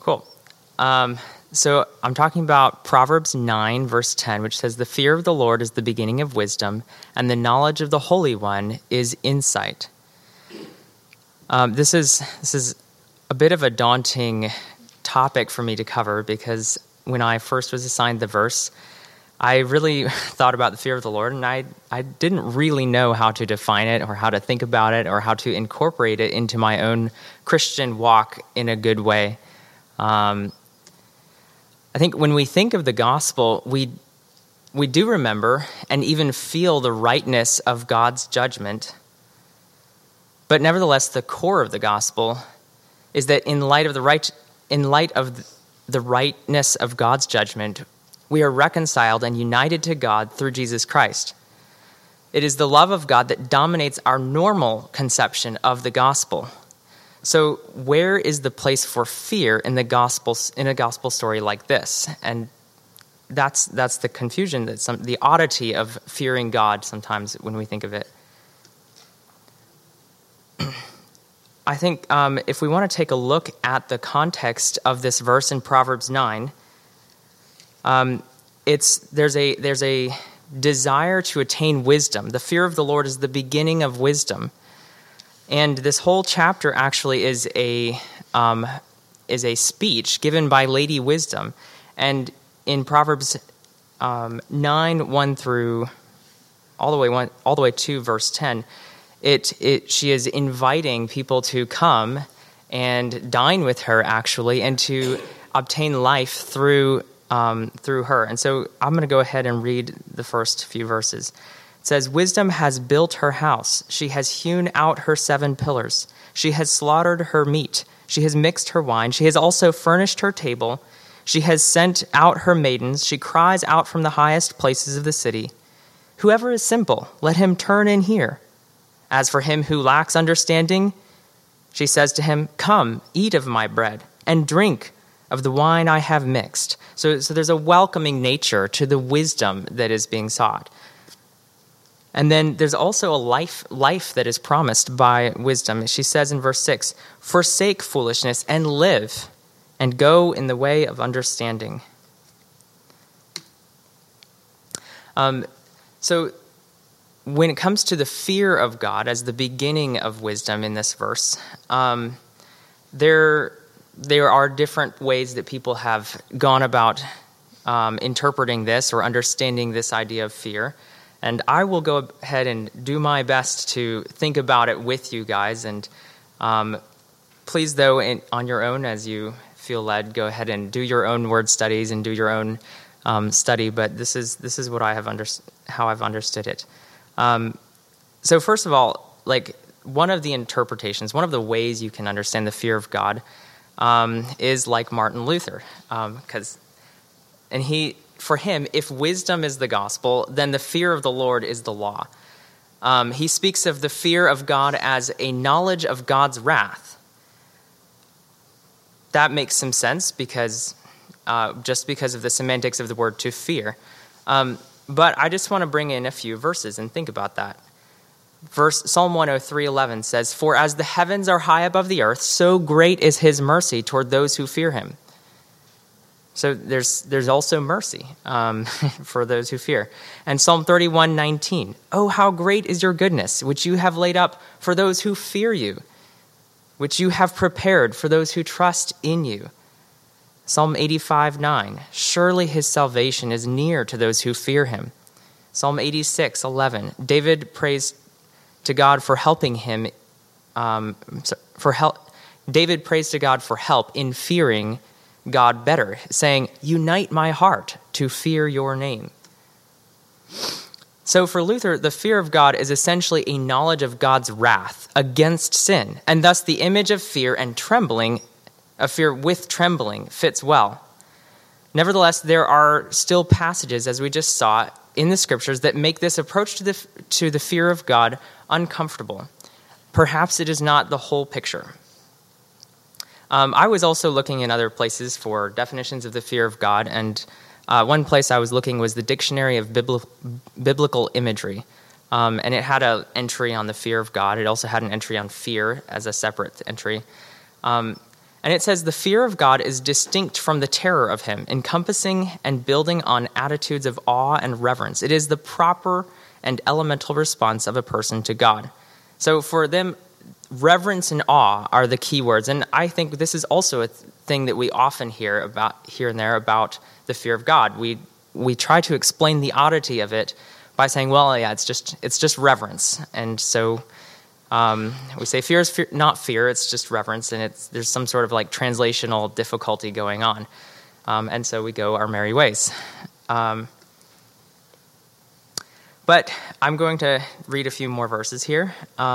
Cool. So I'm talking about Proverbs 9, verse 10, which says, "The fear of the Lord is the beginning of wisdom, and the knowledge of the Holy One is insight." This is a bit of a daunting topic for me to cover, because when I first was assigned the verse, I really thought about the fear of the Lord, and I didn't really know how to define it or how to think about it or how to incorporate it into my own Christian walk in a good way. I think when we think of the gospel, we do remember and even feel the rightness of God's judgment. But nevertheless, the core of the gospel is that in light of the rightness of God's judgment, we are reconciled and united to God through Jesus Christ. It is the love of God that dominates our normal conception of the gospel. So where is the place for fear in a gospel story like this? And that's the confusion, the oddity of fearing God sometimes when we think of it. I think if we want to take a look at the context of this verse in Proverbs 9, there's a desire to attain wisdom. The fear of the Lord is the beginning of wisdom. And this whole chapter actually is a speech given by Lady Wisdom. And in Proverbs 9, 1 through all the way to verse 10, she is inviting people to come and dine with her, actually, and to obtain life through her. And so I'm going to go ahead and read the first few verses. It says, "Wisdom has built her house. She has hewn out her 7 pillars. She has slaughtered her meat. She has mixed her wine. She has also furnished her table. She has sent out her maidens. She cries out from the highest places of the city. Whoever is simple, let him turn in here. As for him who lacks understanding, she says to him, 'Come, eat of my bread, and drink of the wine I have mixed.'" So there's a welcoming nature to the wisdom that is being sought. And then there's also a life that is promised by wisdom. She says in verse 6, "Forsake foolishness and live, and go in the way of understanding." So when it comes to the fear of God as the beginning of wisdom in this verse, there are different ways that people have gone about interpreting this or understanding this idea of fear. And I will go ahead and do my best to think about it with you guys. And please, though, on your own, as you feel led, go ahead and do your own word studies and do your own study. But this is what how I've understood it. So first of all, like, one of the interpretations, one of the ways you can understand the fear of God is like Martin Luther, for him, if wisdom is the gospel, then the fear of the Lord is the law. He speaks of the fear of God as a knowledge of God's wrath. That makes some sense because of the semantics of the word to fear. But I just want to bring in a few verses and think about that. Psalm 103:11 says, "For as the heavens are high above the earth, so great is his mercy toward those who fear him." So there's also mercy for those who fear. And Psalm 31:19, "Oh, how great is your goodness, which you have laid up for those who fear you, which you have prepared for those who trust in you." Psalm 85:9, "Surely his salvation is near to those who fear him." Psalm 86:11, David prays to God for helping him. David prays to God for help in fearing God better, saying, "Unite my heart to fear your name." So for Luther, the fear of God is essentially a knowledge of God's wrath against sin, and thus the image of fear and trembling, of fear with trembling, fits well. Nevertheless, there are still passages, as we just saw in the scriptures, that make this approach to the fear of God uncomfortable. Perhaps it is not the whole picture. I was also looking in other places for definitions of the fear of God, and one place I was looking was the Dictionary of Biblical Imagery, and it had an entry on the fear of God. It also had an entry on fear as a separate entry. And And it says, the fear of God is distinct from the terror of him, encompassing and building on attitudes of awe and reverence. It is the proper and elemental response of a person to God. So for them, reverence and awe are the key words. And I think this is also a thing that we often hear about here and there about the fear of God. We try to explain the oddity of it by saying, well, yeah, it's just reverence. And so we say fear is not fear, it's just reverence, and there's some sort of like translational difficulty going on. And so we go our merry ways. But I'm going to read a few more verses here.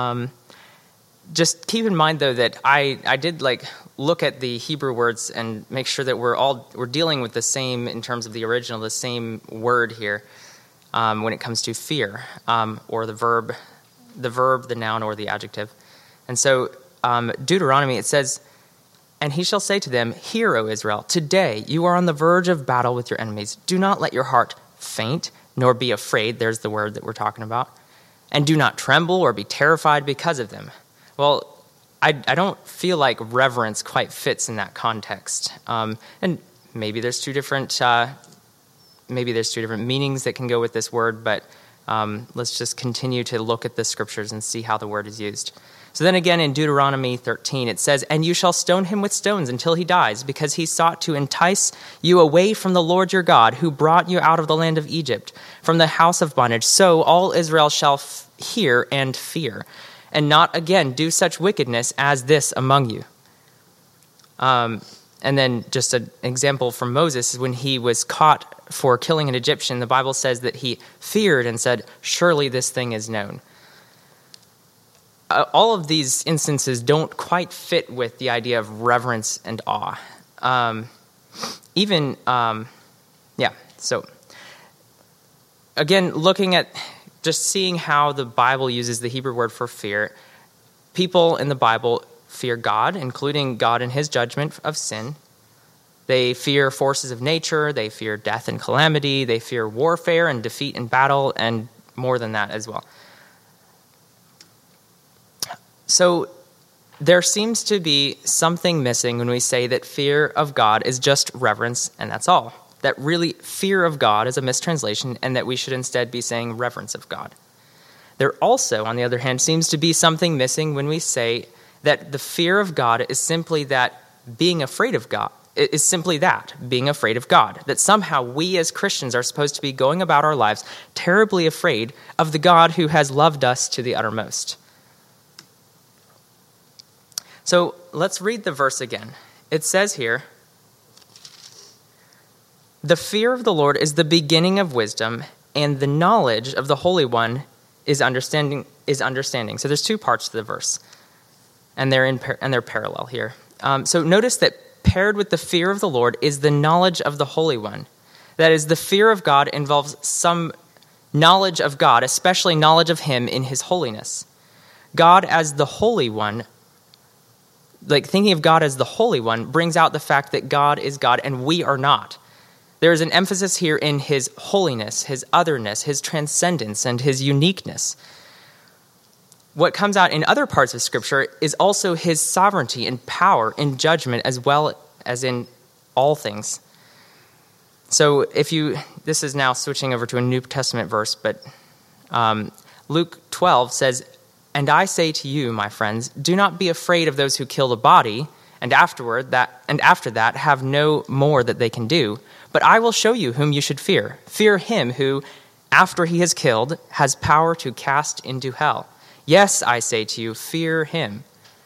Just keep in mind, though, that I did look at the Hebrew words and make sure that we're dealing with the same, in terms of the original, the same word here when it comes to fear, or the verb, the noun, or the adjective. And so Deuteronomy, it says, "And he shall say to them, Hear, O Israel, today you are on the verge of battle with your enemies. Do not let your heart faint, nor be afraid." There's the word that we're talking about. "And do not tremble or be terrified because of them." Well, I don't feel like reverence quite fits in that context. And maybe there's two different meanings that can go with this word, but let's just continue to look at the scriptures and see how the word is used. So then again in Deuteronomy 13, it says, "And you shall stone him with stones until he dies, because he sought to entice you away from the Lord your God, who brought you out of the land of Egypt, from the house of bondage. So all Israel shall hear and fear, and not again do such wickedness as this among you." And then just an example from Moses, when he was caught for killing an Egyptian, the Bible says that he feared and said, "Surely this thing is known." All of these instances don't quite fit with the idea of reverence and awe. So again, looking at just seeing how the Bible uses the Hebrew word for fear, people in the Bible fear God, including God and his judgment of sin. They fear forces of nature, they fear death and calamity, they fear warfare and defeat in battle, and more than that as well. So there seems to be something missing when we say that fear of God is just reverence and that's all. That really fear of God is a mistranslation, and that we should instead be saying reverence of God. There also, on the other hand, seems to be something missing when we say that the fear of God is simply that being afraid of God. It is simply that, being afraid of God. That somehow we as Christians are supposed to be going about our lives terribly afraid of the God who has loved us to the uttermost. So let's read the verse again. It says here, "The fear of the Lord is the beginning of wisdom, and the knowledge of the Holy One is understanding." So there's two parts to the verse, and they're parallel here. So notice that paired with the fear of the Lord is the knowledge of the Holy One. That is, the fear of God involves some knowledge of God, especially knowledge of him in his holiness. God as the Holy One, thinking of God as the Holy One, brings out the fact that God is God and we are not. There is an emphasis here in his holiness, his otherness, his transcendence, and his uniqueness. What comes out in other parts of Scripture is also his sovereignty and power in judgment, as well as in all things. So this is now switching over to a New Testament verse, but Luke 12 says, "And I say to you, my friends, do not be afraid of those who kill the body, and after that have no more that they can do. But I will show you whom you should fear. Fear him who, after he has killed, has power to cast into hell. Yes, I say to you, fear him."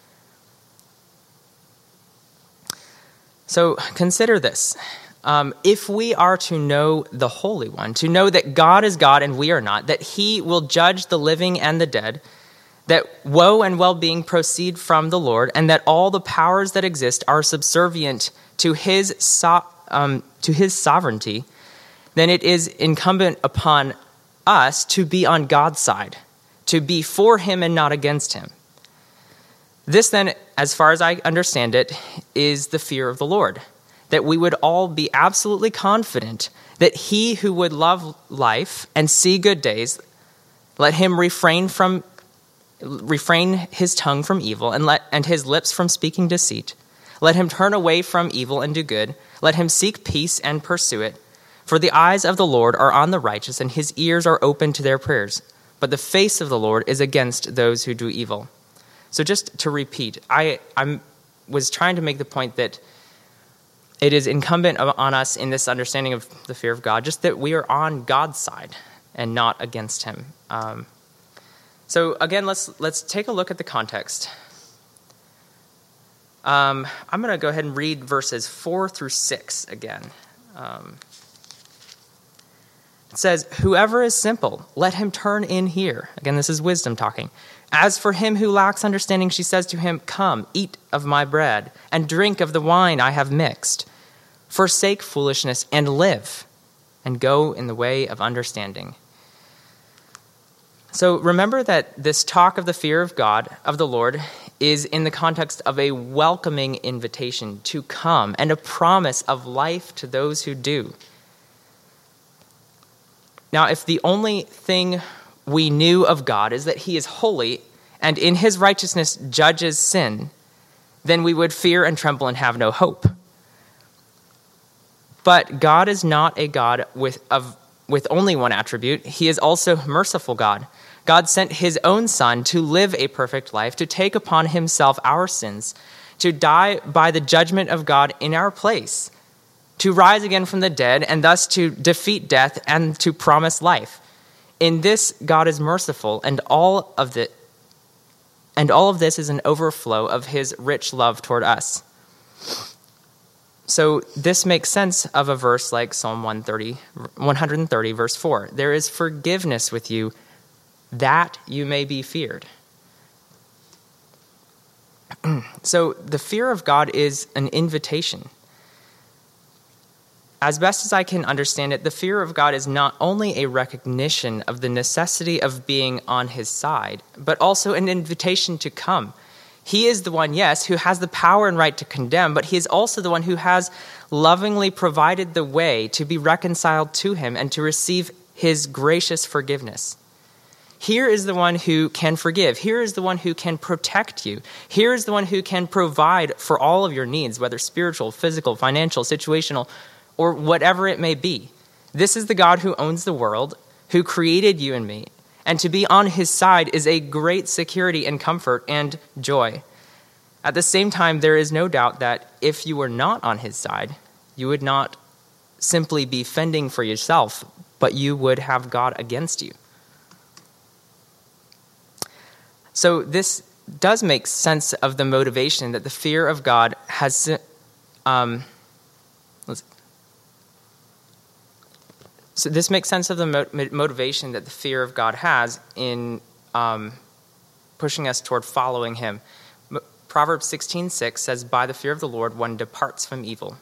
So consider this. If we are to know the Holy One, to know that God is God and we are not, that he will judge the living and the dead, that woe and well-being proceed from the Lord, and that all the powers that exist are subservient to his sovereignty, then it is incumbent upon us to be on God's side, to be for him and not against him. This then, as far as I understand it, is the fear of the Lord, that we would all be absolutely confident that he who would love life and see good days, let him refrain his tongue from evil and his lips from speaking deceit. Let him turn away from evil and do good. Let him seek peace and pursue it. For the eyes of the Lord are on the righteous, and his ears are open to their prayers. But the face of the Lord is against those who do evil. So just to repeat, I was trying to make the point that it is incumbent on us in this understanding of the fear of God, just that we are on God's side and not against him. So again, let's take a look at the context. I'm going to go ahead and read verses 4 through 6 again. It says, "Whoever is simple, let him turn in here." Again, this is wisdom talking. "As for him who lacks understanding, she says to him, 'Come, eat of my bread, and drink of the wine I have mixed. Forsake foolishness and live, and go in the way of understanding.'" So remember that this talk of the fear of God, of the Lord, is in the context of a welcoming invitation to come and a promise of life to those who do. Now, if the only thing we knew of God is that he is holy and in his righteousness judges sin, then we would fear and tremble and have no hope. But God is not a God with only one attribute. He is also merciful God. God sent his own Son to live a perfect life, to take upon himself our sins, to die by the judgment of God in our place, to rise again from the dead, and thus to defeat death and to promise life. In this, God is merciful, and all of this is an overflow of his rich love toward us. So this makes sense of a verse like Psalm 130, verse 4. "There is forgiveness with you, that you may be feared." So the fear of God is an invitation. As best as I can understand it, the fear of God is not only a recognition of the necessity of being on his side, but also an invitation to come. He is the one, yes, who has the power and right to condemn, but he is also the one who has lovingly provided the way to be reconciled to him and to receive his gracious forgiveness. Here is the one who can forgive. Here is the one who can protect you. Here is the one who can provide for all of your needs, whether spiritual, physical, financial, situational, or whatever it may be. This is the God who owns the world, who created you and me. And to be on his side is a great security and comfort and joy. At the same time, there is no doubt that if you were not on his side, you would not simply be fending for yourself, but you would have God against you. So this does make sense of the motivation that the fear of God has. So this makes sense of the motivation that the fear of God has in pushing us toward following him. Proverbs 16:6 says, "By the fear of the Lord, one departs from evil."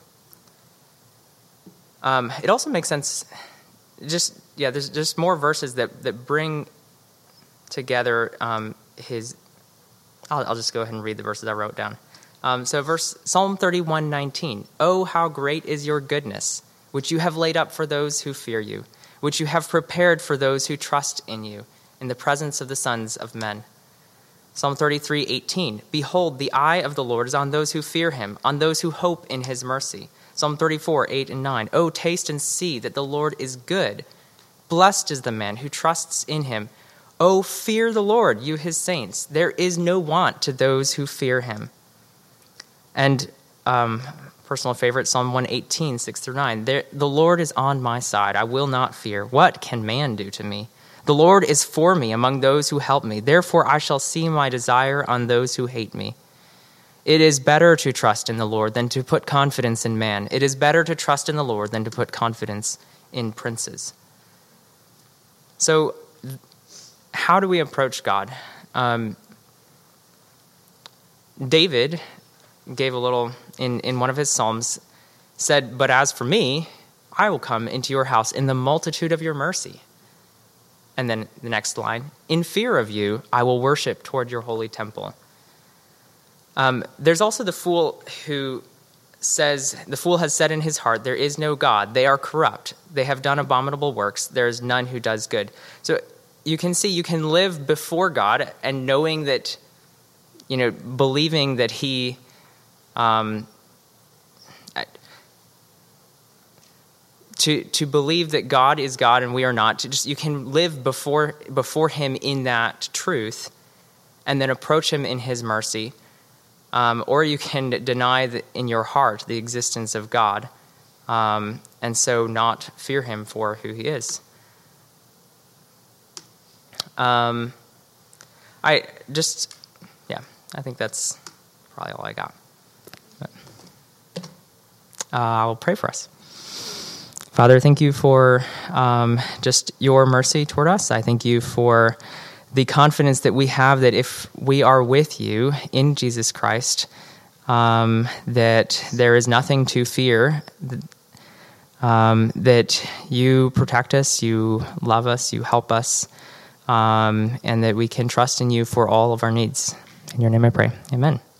It also makes sense. There's just more verses that bring together his. I'll just go ahead and read the verses I wrote down. Psalm 31:19. "Oh, how great is your goodness, which you have laid up for those who fear you, which you have prepared for those who trust in you, in the presence of the sons of men." Psalm 33:18. "Behold, the eye of the Lord is on those who fear him, on those who hope in his mercy." Psalm 34:8 and 9. "Oh, taste and see that the Lord is good. Blessed is the man who trusts in him. Oh, fear the Lord, you his saints. There is no want to those who fear him." And personal favorite, Psalm 118, 6 through 9. "The Lord is on my side. I will not fear. What can man do to me? The Lord is for me among those who help me. Therefore I shall see my desire on those who hate me. It is better to trust in the Lord than to put confidence in man. It is better to trust in the Lord than to put confidence in princes." So how do we approach God? David gave a little, in one of his Psalms, said, "But as for me, I will come into your house in the multitude of your mercy." And then the next line, "In fear of you, I will worship toward your holy temple." There's also the fool who says, "The fool has said in his heart, there is no God. They are corrupt. They have done abominable works. There is none who does good." So you can see, you can live before God and knowing that, believing that he To believe that God is God and we are not. You can live before Him in that truth, and then approach Him in His mercy, or you can deny in your heart the existence of God, and so not fear Him for who He is. I think that's probably all I got. I will pray for us. Father, thank you for just your mercy toward us. I thank you for the confidence that we have that if we are with you in Jesus Christ, that there is nothing to fear, that you protect us, you love us, you help us, and that we can trust in you for all of our needs. In your name I pray. Amen.